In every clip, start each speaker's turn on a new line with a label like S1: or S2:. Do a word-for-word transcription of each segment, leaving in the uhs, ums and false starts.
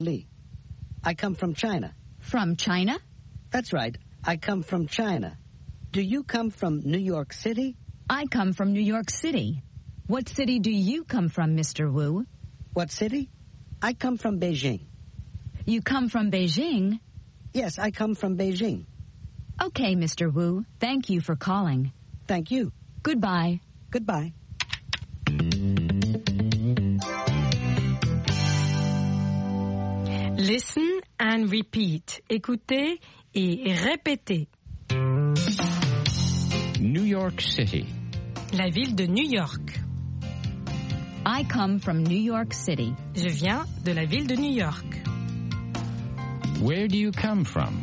S1: Lee. I come from China.
S2: From China?
S1: That's right. I come from China. Do you come from New York City?
S2: I come from New York City. What city do you come from, Mister Wu?
S1: What city? I come from Beijing.
S2: You come from Beijing?
S1: Yes, I come from Beijing.
S2: Okay, Mister Wu. Thank you for calling.
S1: Thank you.
S2: Goodbye.
S1: Goodbye.
S3: Listen and repeat. Écoutez et répétez.
S4: New York City.
S3: La ville de New York.
S2: I come from New York City.
S3: Je viens de la ville de New York.
S4: Where do you come from?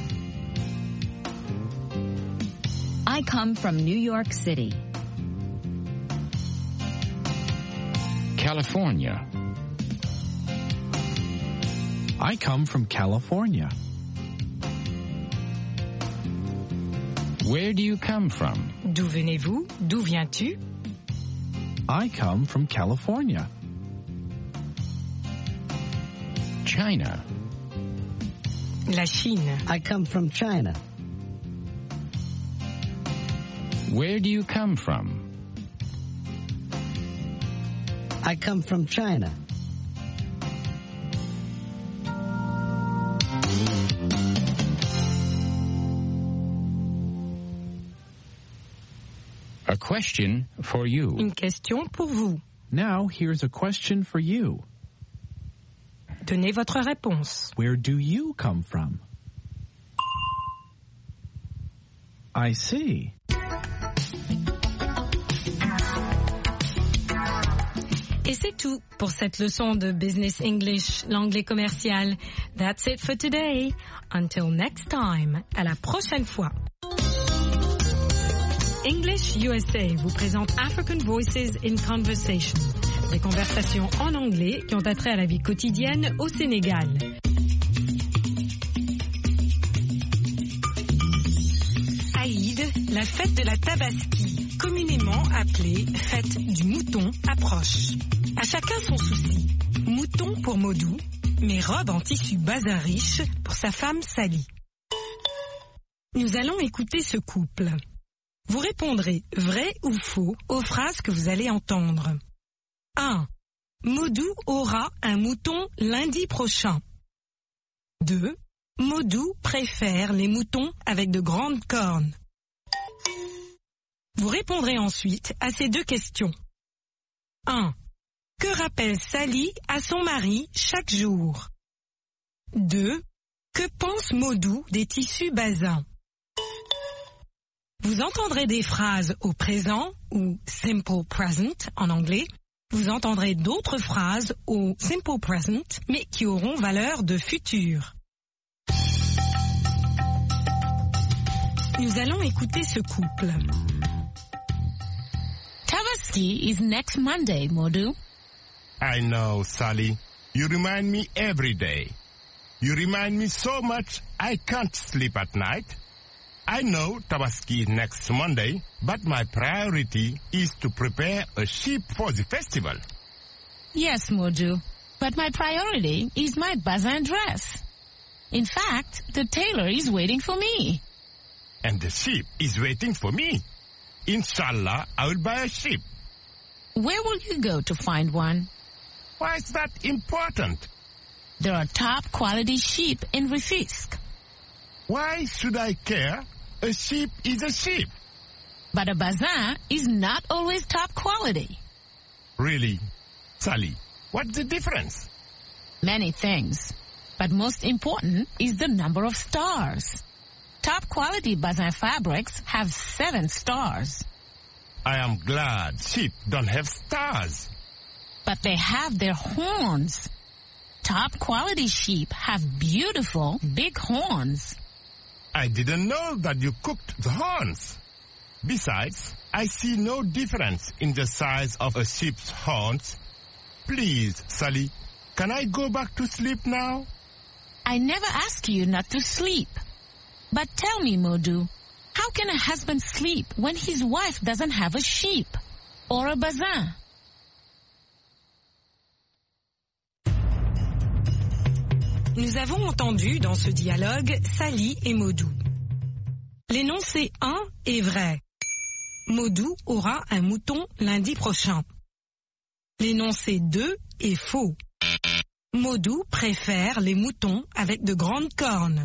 S2: I come from New York City.
S4: California.
S5: I come from California.
S4: Where do you come from?
S3: D'où venez-vous? D'où viens-tu?
S5: I come from California.
S4: China.
S3: La Chine.
S1: I come from China.
S4: Where do you come from?
S1: I come from China.
S4: A question for you.
S3: Une question pour vous.
S5: Now, here's a question for you.
S3: Donnez votre réponse.
S5: Where do you come from? I see.
S3: Et c'est tout pour cette leçon de Business English, l'anglais commercial. That's it for today. Until next time. À la prochaine fois. English U S A vous présente African Voices in Conversation. Des conversations en anglais qui ont attrait à la vie quotidienne au Sénégal. Aïd, la fête de la Tabaski, communément appelée fête du mouton, approche. À chacun son souci. Mouton pour Modou, mais robe en tissu bazin riche pour sa femme Sally. Nous allons écouter ce couple. Vous répondrez vrai ou faux aux phrases que vous allez entendre. un. Modou aura un mouton lundi prochain. deux. Modou préfère les moutons avec de grandes cornes. Vous répondrez ensuite à ces deux questions. un. Que rappelle Sally à son mari chaque jour? deux. Que pense Modou des tissus bazins? Vous entendrez des phrases au présent ou simple present en anglais. Vous entendrez d'autres phrases au simple present mais qui auront valeur de futur. Nous allons écouter ce couple.
S6: Tabaski is next Monday, Modou.
S7: I know, Sally. You remind me every day. You remind me so much I can't sleep at night. I know Tabaski is next Monday, but my priority is to prepare a sheep for the festival.
S6: Yes, Modou, but my priority is my bazin dress. In fact, the tailor is waiting for me.
S7: And the sheep is waiting for me. Inshallah, I will buy a sheep.
S6: Where will you go to find one?
S7: Why is that important?
S6: There are top quality sheep in Rufisque.
S7: Why should I care? A sheep is a sheep.
S6: But a bazin is not always top quality.
S7: Really? Sally, what's the difference?
S6: Many things. But most important is the number of stars. Top quality bazin fabrics have seven stars.
S7: I am glad sheep don't have stars.
S6: But they have their horns. Top quality sheep have beautiful big horns.
S7: I didn't know that you cooked the horns. Besides, I see no difference in the size of a sheep's horns. Please, Sally, can I go back to sleep now?
S6: I never ask you not to sleep. But tell me, Modou, how can a husband sleep when his wife doesn't have a sheep or a bazin?
S3: Nous avons entendu dans ce dialogue Sally et Modou. L'énoncé un est vrai. Modou aura un mouton lundi prochain. L'énoncé deux est faux. Modou préfère les moutons avec de grandes cornes.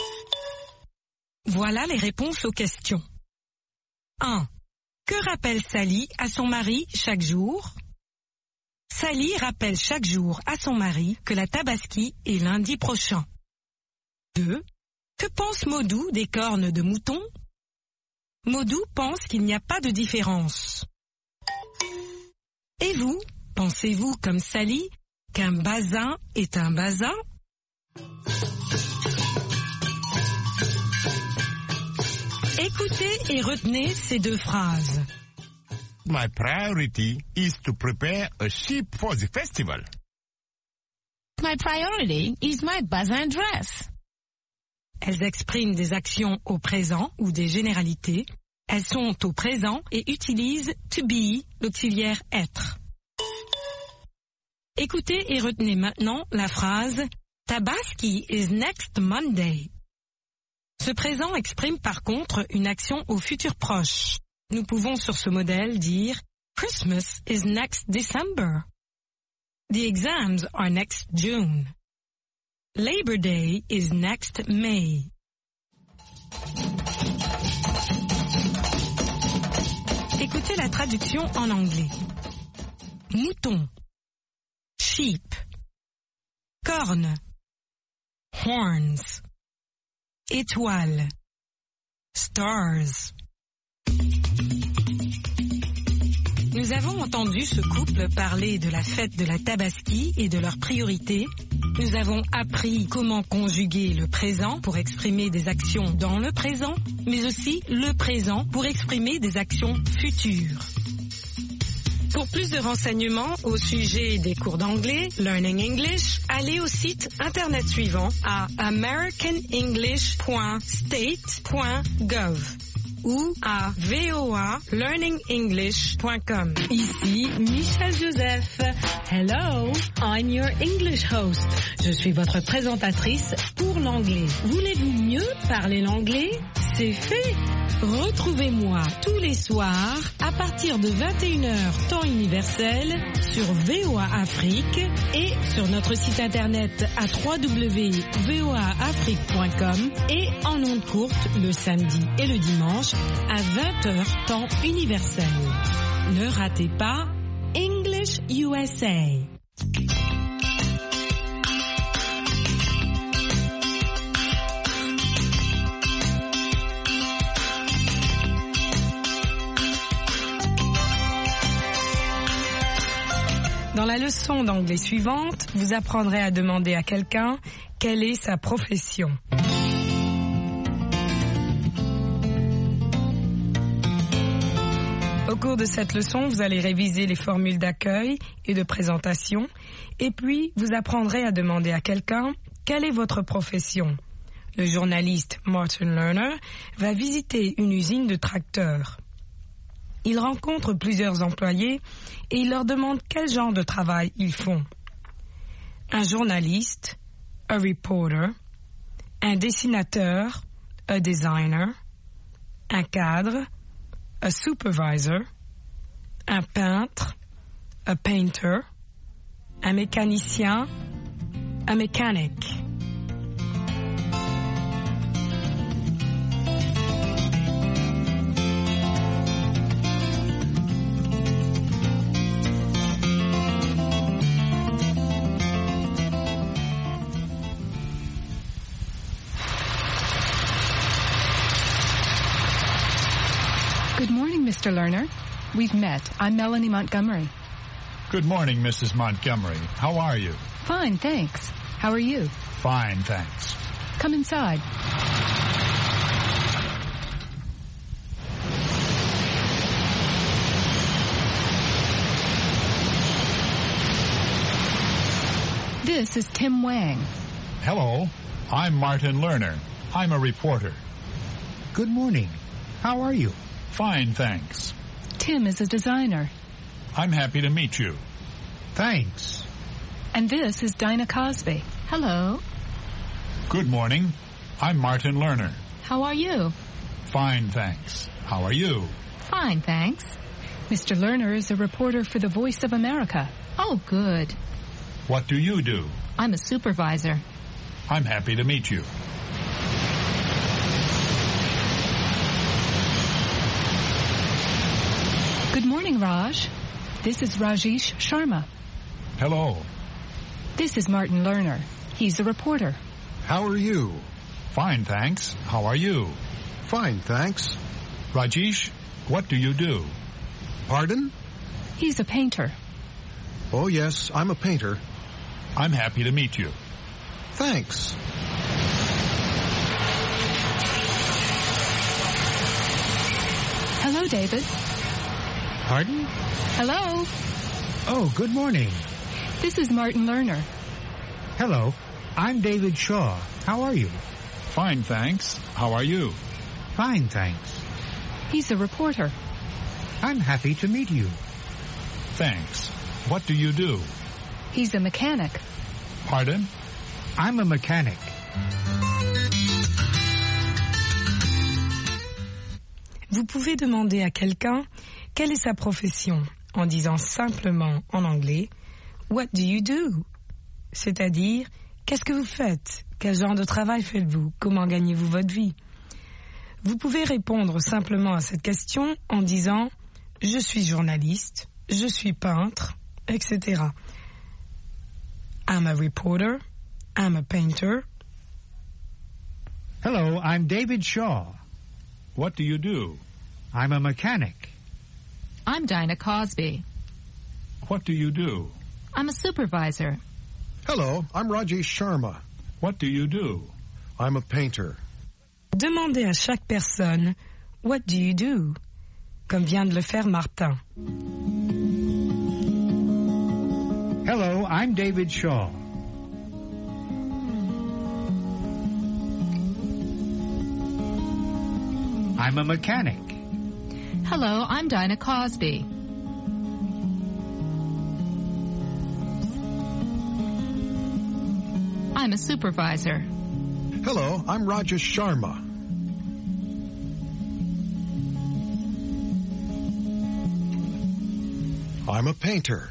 S3: Voilà les réponses aux questions. un. Que rappelle Sally à son mari chaque jour? Sally rappelle chaque jour à son mari que la Tabaski est lundi prochain. deux. Que pense Modou des cornes de mouton? Modou pense qu'il n'y a pas de différence. Et vous, pensez-vous comme Sally qu'un basin est un basin? Écoutez et retenez ces deux phrases.
S7: My priority is to prepare a sheep for the festival.
S6: My priority is my basin dress.
S3: Elles expriment des actions au présent ou des généralités. Elles sont au présent et utilisent to be, l'auxiliaire être. Écoutez et retenez maintenant la phrase Tabaski is next Monday. Ce présent exprime par contre une action au futur proche. Nous pouvons sur ce modèle dire Christmas is next December. The exams are next June. Labor Day is next May. Écoutez la traduction en anglais. Mouton. Sheep. Corne. Horns. Étoile. Stars. Nous avons entendu ce couple parler de la fête de la Tabaski et de leurs priorités. Nous avons appris comment conjuguer le présent pour exprimer des actions dans le présent, mais aussi le présent pour exprimer des actions futures. Pour plus de renseignements au sujet des cours d'anglais, Learning English, allez au site internet suivant à american english point state point gov ou à v o a learning english point com.
S8: Ici Michel Joseph. Hello, I'm your English host. Je suis votre présentatrice pour l'anglais. Voulez-vous mieux parler l'anglais? C'est fait. Retrouvez-moi tous les soirs à partir de vingt et une heures temps universel sur V O A Afrique et sur notre site internet à w w w point v o a afrique point com et en ondes courtes le samedi et le dimanche à vingt heures temps universel. Ne ratez pas English U S A.
S3: Dans la leçon d'anglais suivante, vous apprendrez à demander à quelqu'un quelle est sa profession. Au cours de cette leçon, vous allez réviser les formules d'accueil et de présentation, et puis vous apprendrez à demander à quelqu'un quelle est votre profession. Le journaliste Martin Lerner va visiter une usine de tracteurs. Il rencontre plusieurs employés et il leur demande quel genre de travail ils font. Un journaliste, a reporter, un dessinateur, a designer, un cadre, a supervisor, un peintre, a painter, un mécanicien, a mechanic.
S9: Good morning, Mister Lerner. We've met. I'm Melanie Montgomery.
S10: Good morning, Missus Montgomery. How are you?
S9: Fine, thanks. How are you?
S10: Fine, thanks.
S9: Come inside. This is Tim Wang.
S10: Hello. I'm Martin Lerner. I'm a reporter.
S11: Good morning. How are you?
S10: Fine, thanks.
S9: Tim is a designer.
S10: I'm happy to meet you.
S11: Thanks.
S9: And this is Dinah Cosby.
S6: Hello.
S10: Good morning. I'm Martin Lerner.
S2: How are you?
S10: Fine, thanks. How are you?
S2: Fine, thanks.
S9: Mister Lerner is a reporter for the Voice of America.
S2: Oh, good.
S10: What do you do?
S2: I'm a supervisor.
S10: I'm happy to meet you.
S9: Good morning, Raj. This is Rajesh Sharma.
S10: Hello.
S9: This is Martin Lerner. He's a reporter.
S12: How are you?
S10: Fine, thanks. How are you?
S12: Fine, thanks.
S10: Rajesh, what do you do?
S12: Pardon?
S9: He's a painter.
S12: Oh, yes, I'm a painter.
S10: I'm happy to meet you.
S12: Thanks.
S9: Hello, David.
S11: Pardon?
S9: Hello.
S11: Oh, good morning.
S9: This is Martin Lerner.
S11: Hello. I'm David Shaw. How are you?
S10: Fine, thanks. How are you?
S11: Fine, thanks.
S9: He's a reporter.
S11: I'm happy to meet you.
S10: Thanks. What do you do?
S9: He's a mechanic.
S10: Pardon?
S11: I'm a mechanic.
S8: Vous pouvez demander à quelqu'un quelle est sa profession en disant simplement en anglais « What do you do ?» C'est-à-dire « Qu'est-ce que vous faites ? Quel genre de travail faites-vous ? Comment gagnez-vous votre vie ?» Vous pouvez répondre simplement à cette question en disant « Je suis journaliste, je suis peintre, et cetera. I'm a reporter, I'm a painter. »
S11: Hello, I'm David Shaw.
S10: What do you do?
S11: I'm a mechanic.
S2: I'm Dinah Cosby.
S10: What do you do?
S2: I'm a supervisor.
S12: Hello, I'm Rajesh Sharma.
S10: What do you do?
S12: I'm a painter.
S8: Demandez à chaque personne « What do you do ?» comme vient de le faire Martin.
S11: Hello, I'm David Shaw. I'm a mechanic.
S2: Hello, I'm Dinah Cosby. I'm a supervisor.
S12: Hello, I'm Rajesh Sharma. I'm a painter.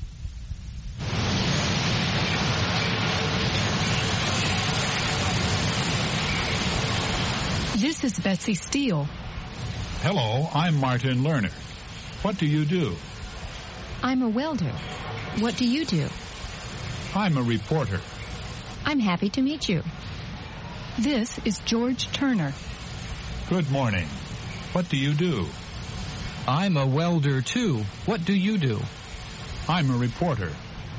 S9: This is Betsy Steele.
S10: Hello, I'm Martin Lerner. What do you do?
S2: I'm a welder. What do you do?
S10: I'm a reporter.
S2: I'm happy to meet you.
S9: This is George Turner.
S10: Good morning. What do you do?
S13: I'm a welder, too. What do you do?
S10: I'm a reporter.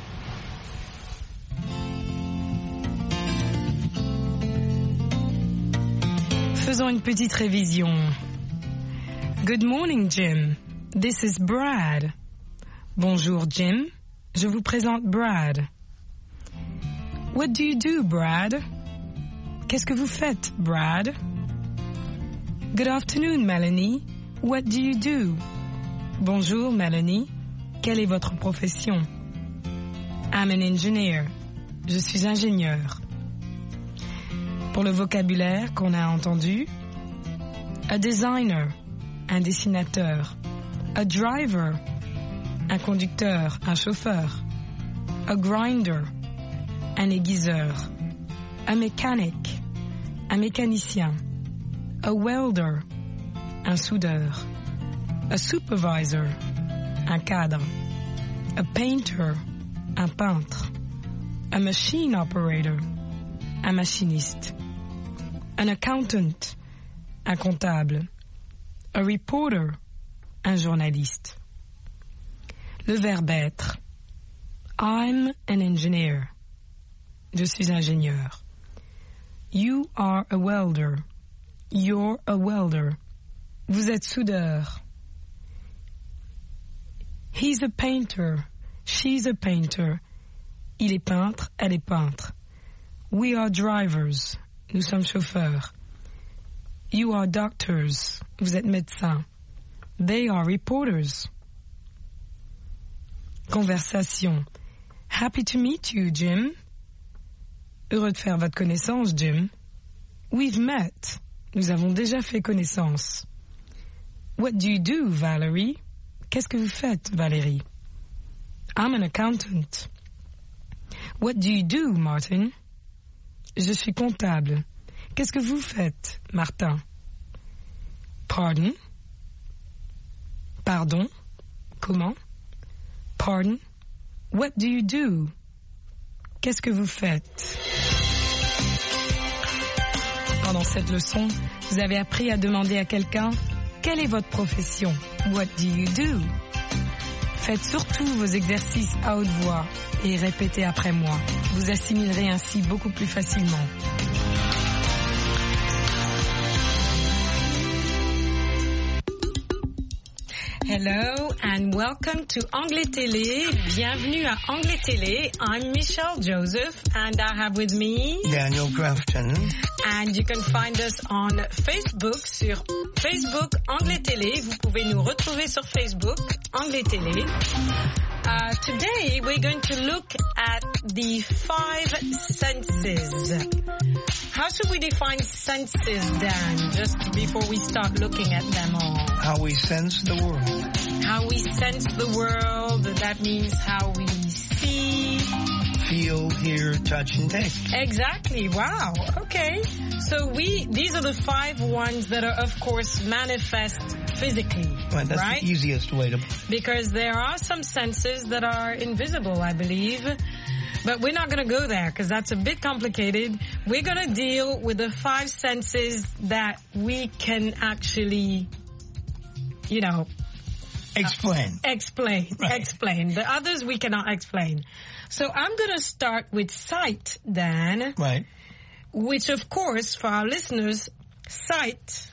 S8: Faisons une petite révision. Good morning, Jim. This is Brad. Bonjour, Jim. Je vous présente Brad. What do you do, Brad? Qu'est-ce que vous faites, Brad? Good afternoon, Melanie. What do you do? Bonjour, Melanie. Quelle est votre profession? I'm an engineer. Je suis ingénieur. Pour le vocabulaire qu'on a entendu, a designer, un dessinateur, a driver, un conducteur, un chauffeur, a grinder, un aiguiseur, a mechanic, un mécanicien, a welder, un soudeur, a supervisor, un cadre, a painter, un peintre, a machine operator, un machiniste, an accountant, un comptable, a reporter, un journaliste. Le verbe être. I'm an engineer. Je suis ingénieur. You are a welder. You're a welder. Vous êtes soudeur. He's a painter. She's a painter. Il est peintre, elle est peintre. We are drivers. Nous sommes chauffeurs. You are doctors. Vous êtes médecins. They are reporters. Conversation. Happy to meet you, Jim. Heureux de faire votre connaissance, Jim. We've met. Nous avons déjà fait connaissance. What do you do, Valerie? Qu'est-ce que vous faites, Valérie? I'm an accountant. What do you do, Martin? Je suis comptable. Qu'est-ce que vous faites, Martin? Pardon? Pardon? Comment? Pardon? What do you do? Qu'est-ce que vous faites? Pendant cette leçon, vous avez appris à demander à quelqu'un « Quelle est votre profession? What do you do? » Faites surtout vos exercices à haute voix et répétez après moi. Vous assimilerez ainsi beaucoup plus facilement. Hello and welcome to Anglais Télé. Bienvenue à Anglais Télé. I'm Michelle Joseph and I have with me
S14: Daniel Grafton.
S8: And you can find us on Facebook sur Facebook Anglais Télé. Vous pouvez nous retrouver sur Facebook Anglais Télé. Uh, today we're going to look at the five senses. How should we define senses, Dan, just before we start looking at them all?
S14: How we sense the world.
S8: How we sense the world, that means how we see,
S14: feel, hear, touch, and taste.
S8: Exactly. Wow. Okay. So we, these are the five ones that are, of course, manifest physically.
S14: Right. That's
S8: right?
S14: the easiest way to...
S8: Because there are some senses that are invisible, I believe. But we're not going to go there because that's a bit complicated. We're going to deal with the five senses that we can actually, you know...
S14: Explain.
S8: Uh, explain.
S14: Right.
S8: Explain. The others we cannot explain. So I'm going to start with sight, Dan.
S14: Right.
S8: Which, of course, for our listeners, sight,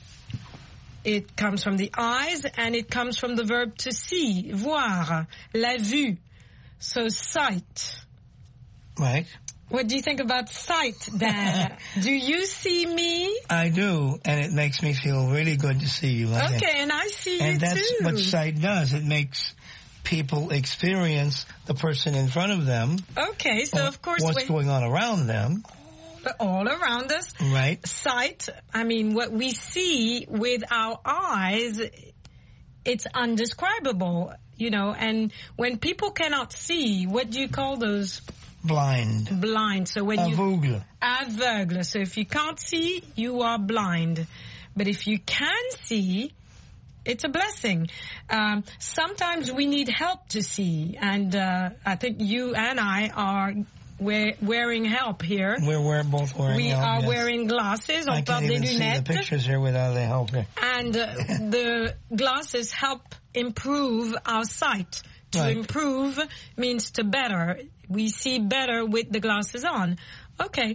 S8: it comes from the eyes and it comes from the verb to see, voir, la vue. So sight.
S14: Right.
S8: What do you think about sight, Dan? Do you see me?
S14: I do, and it makes me feel really good to see you.
S8: Okay,
S14: it.
S8: and I see
S14: and
S8: you too.
S14: And that's what sight does. It makes people experience the person in front of them.
S8: Okay, so of course...
S14: What's going on around them.
S8: All around us.
S14: Right.
S8: Sight, I mean, what we see with our eyes, it's undescribable, you know, and when people cannot see, what do you call those...
S14: Blind.
S8: Blind. So when
S14: Aveugle.
S8: you... Aveugle. So if you can't see, you are blind. But if you can see, it's a blessing. Um, sometimes we need help to see. And uh, I think you and I are wear, wearing help here.
S14: We're, we're both wearing
S8: we
S14: help,
S8: are
S14: yes.
S8: wearing glasses.
S14: I can't even see the pictures here without the help here.
S8: And uh, the glasses help improve our sight. To
S14: right.
S8: improve means to better. We see better with the glasses on. Okay,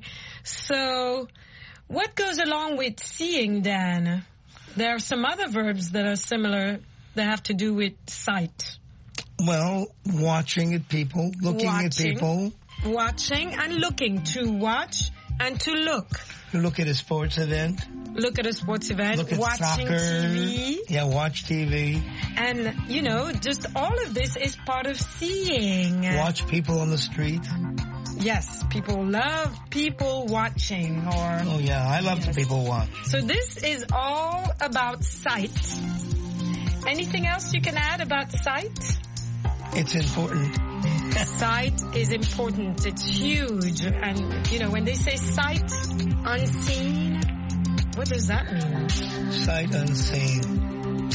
S8: so what goes along with seeing, Dan? There are some other verbs that are similar that have to do with sight.
S14: Well, watching at people, looking
S8: watching,
S14: at people.
S8: Watching and looking. To watch and to look.
S14: Look at a sports event.
S8: Look at a sports event.
S14: Look at
S8: watching
S14: soccer.
S8: T V.
S14: Yeah, watch T V.
S8: And, you know, just all of this is part of seeing.
S14: Watch people on the street.
S8: Yes, people love people watching. Or
S14: Oh, yeah, I love
S8: yes.
S14: the people watch.
S8: So this is all about sight. Anything else you can add about sight?
S14: It's important.
S8: Sight is important. It's huge. And, you know, when they say sight unseen, what does that mean?
S14: Sight unseen.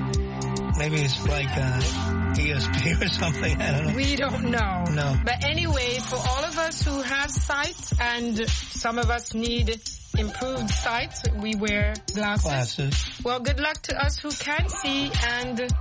S14: Maybe it's like uh, E S P or something. I don't know.
S8: We don't know.
S14: No.
S8: But anyway, for all of us who have sight, and some of us need improved sight, we wear glasses.
S14: Glasses.
S8: Well, good luck to us who can see, and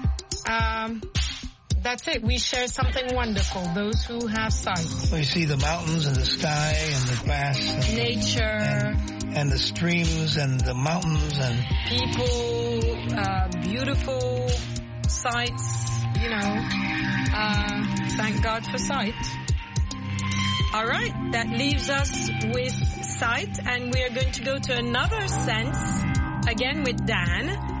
S8: um, that's it. We share something wonderful, those who have sight.
S14: We see the mountains and the sky and the grass. And
S8: Nature.
S14: And, and the streams and the mountains and...
S8: People, uh, beautiful sights, you know. Uh, thank God for sight. All right, that leaves us with sight, and we are going to go to another sense, again with Dan.